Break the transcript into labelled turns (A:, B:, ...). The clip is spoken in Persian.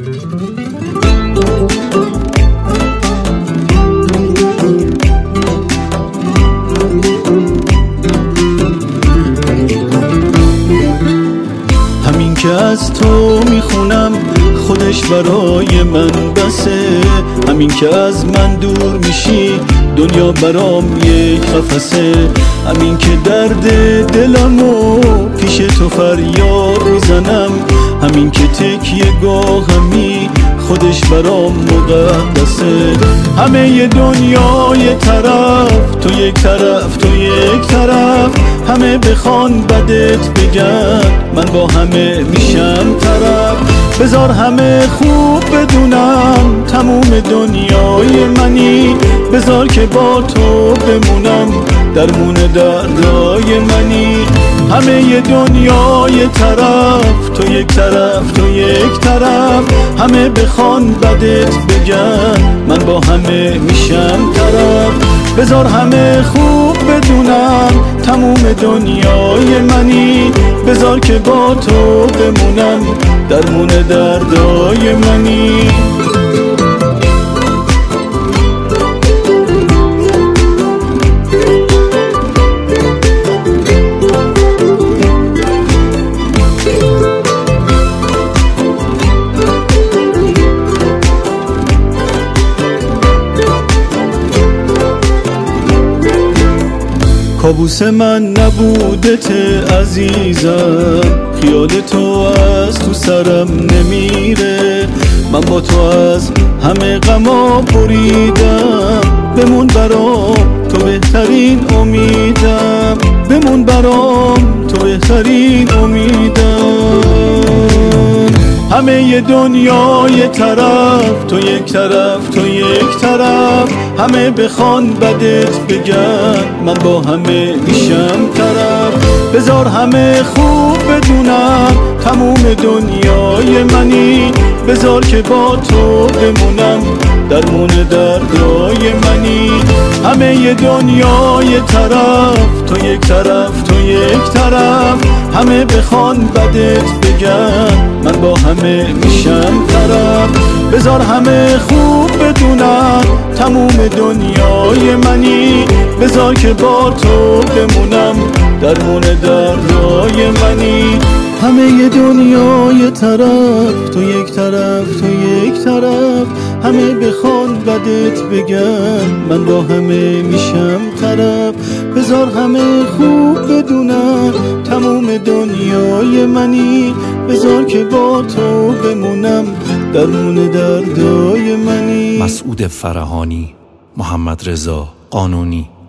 A: همین که از تو میخونم خودش برای من بسه، همین که از من دور میشی دنیا برام یک قفسه، همین که درد دلمو پیش تو فریاد میزنم، همین که تکیه گاهمی خودش برام مقدسه. همه ی دنیا یه طرف، تو یک طرف، تو یک طرف، همه بخوان بدت بگن من با همه میشم طرف. بذار همه خوب بدونم تموم دنیای منی، بذار که با تو بمونم درمون دردای منی. همه ی دنیا یه طرف، تو یک طرف، تو یک طرف، همه بخوان بدت بگن من با همه میشم طرف. بذار همه خوب بدونم تموم دنیای منی، بذار که با تو بمونم درمون دردای منی. کابوس من نبودت عزیزم، خیال تو از تو سرم نمیره، من با تو از همه غما بریدم، بمون برام تو بهترین امیدم، بمون برام تو بهترین امیدم. همه ی دنیا یه طرف، تو یک طرف، تو یک طرف، همه بخوان بدت بگن من با همه میشم طرف. بذار همه خوب بدونم تموم دنیای منی، بذار که با تو بمونم درمون دردای منی. همه ی دنیا یه طرف، تو یک طرف، تو یک طرف، همه بخوان بدت بگن من با همه میشم طرف. بذار همه خوب بدونم تموم دنیای منی، بذار که با تو بمونم درمون دردای منی. همه ی دنیا یه طرف، تو یک طرف، تو یک طرف، همه بخوان بدت بگن من با همه میشم طرف. بذار همه خوب بدونن تموم دنیای منی، بذار که با تو بمونم درمون دردای منی.
B: مسعود فرهانی، محمد رضا قانونی.